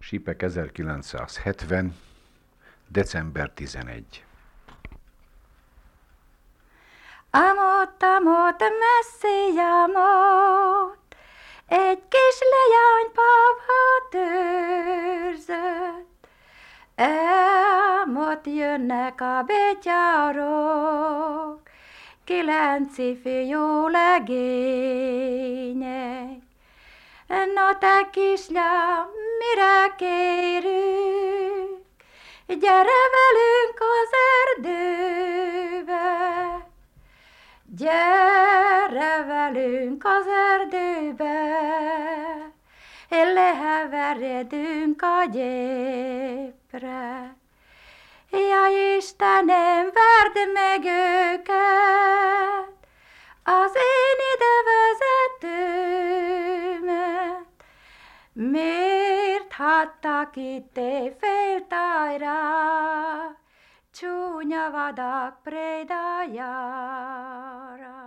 Sipek 1970. december 11. Amott messzi amott, egy kis leánypávat őrzött. Amott jönnek a betyárok, 9 fiú legények. Na te kislám, mire kérünk? Gyere velünk az erdőbe, gyere velünk az erdőbe, leheveredünk a gyépre. Ja Istenem, verd meg őket, az én idevezetőmet. Miért hagytak itt féltájra, csúnya vadak prédájára?